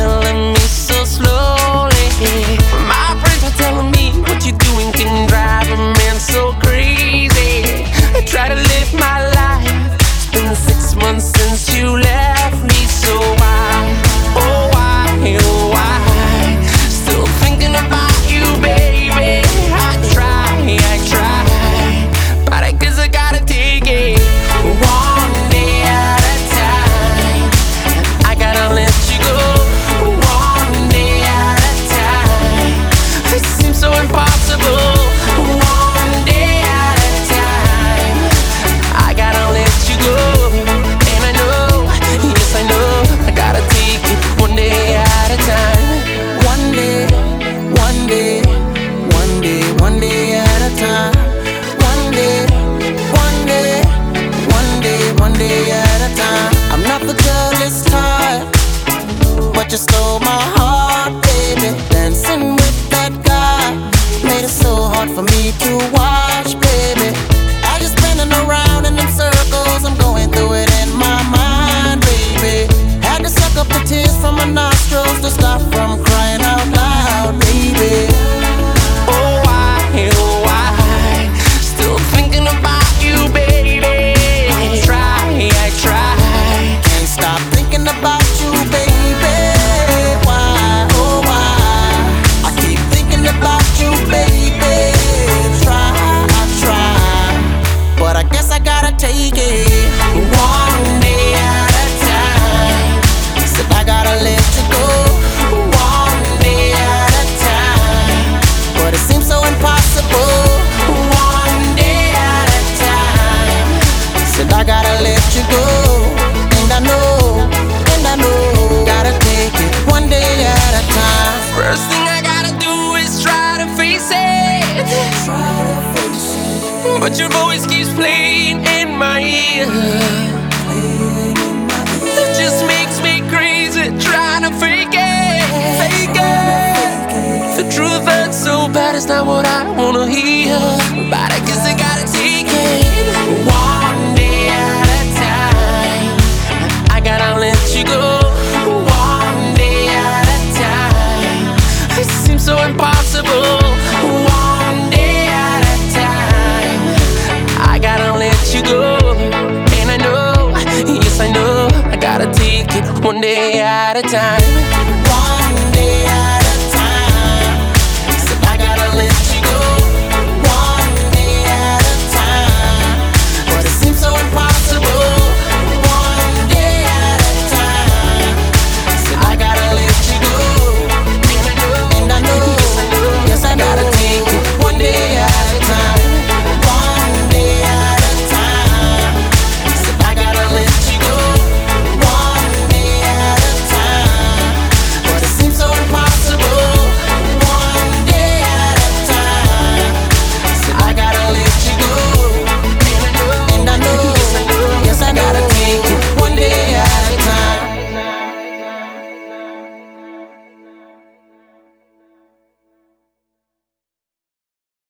killing me so slowly. My friends are telling me what you're doing can drive a man so crazy. I try to live my life. It's been 6 months since you left me, so why, oh why, oh why? Still thinking about you, baby. I try, but I guess I gotta take it one day at a time. I gotta let you go one day at a time. It seems so impossible. One day at a time. I gotta let you go, and I know, yes I know, I gotta take it one day at a time. One day, one day, one day, one day at a time. One day, one day, one day, one day at a time. I'm not the girl this time, but you stole my heart, baby. Dancing with that guy made it so hard for me to watch, baby. I just spinning around in them circles, I'm going through it in my mind, baby. Had to suck up the tears from my nostrils to stop from crying out loud, baby. Oh why, still thinking about you, baby. I try, Can't stop thinking about you, baby. Why, oh why? I keep thinking about you, baby. I try, but I guess I gotta take it one day at a time. Said I gotta let you go One day at a time. but it seems so impossible. One day at a time. Said I gotta let you go, and I know, gotta take it one day at a time. First thing I gotta do is try to face it, but your voice keeps playing in my ear. That just makes me crazy, trying to fake it. The truth hurts so bad, it's not what I wanna hear, but I guess I gotta take it one day at a time. I gotta let you go one day at a time. It seems so impossible. One day at a time. I gotta let you go, and I know, yes I know, I gotta take it one day at a time.